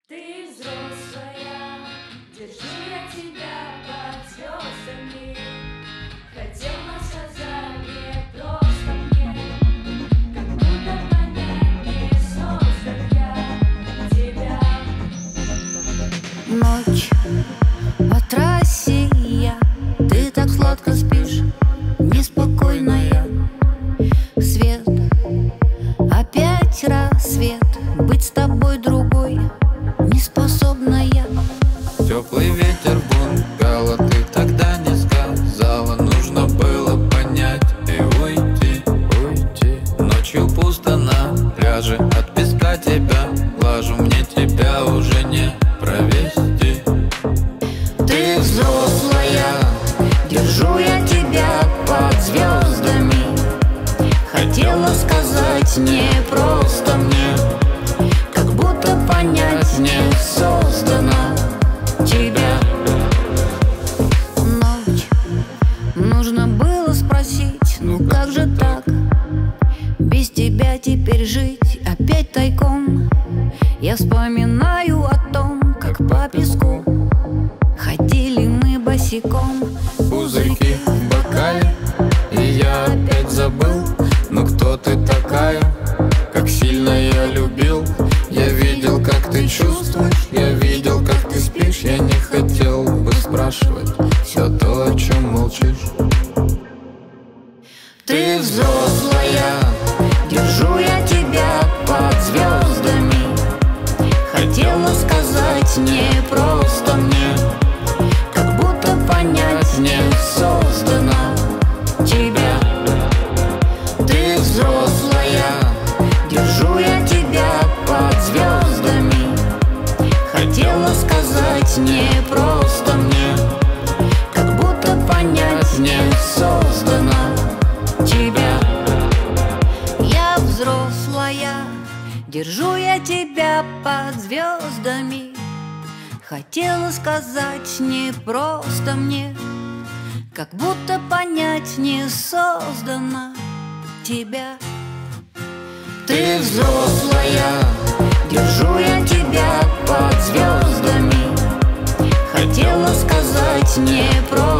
Ты взрослая, держу я тебя под звездами. Хотела сказать не просто мне, как будто понять не создан я тебя. Ночь по трассе ты так сладко спишь, неспокойная. Свет, опять рассвет, быть с тобой другой неспособная. Теплый ветер бунгало, ты тогда не сказала. Нужно было понять и уйти. Ночью пусто на пляже, от песка тебя глажу. Мне тебя уже не провести. Ты взрослая, держу я тебя под звездами. Хотела сказать не просто мне, как будто понять не создано тебя. Ночь, нужно было спросить, ну как же так? Без тебя теперь жить опять тайком. Я вспоминаю о том, как по песку ходили мы босиком. Пузырьки в бокале, и я опять забыл. Ну кто ты такая? Как сильно я любил. Я видел, как ты чувствуешь, я видел, как ты спишь. Я не хотел бы спрашивать все то, о чем молчишь. Ты взрослая, держу я тебя под звездами. Хотела сказать не просто мне, как будто понять не создано тебя. Ты взрослая, держу я тебя под звездами. Хотела сказать не просто мне, как будто понять не создано тебя. Я взрослая, держу я тебя под звездами. Хотела сказать не просто мне, как будто понять не создано тебя. Ты взрослая, держу я тебя под звездами. Хотела сказать не просто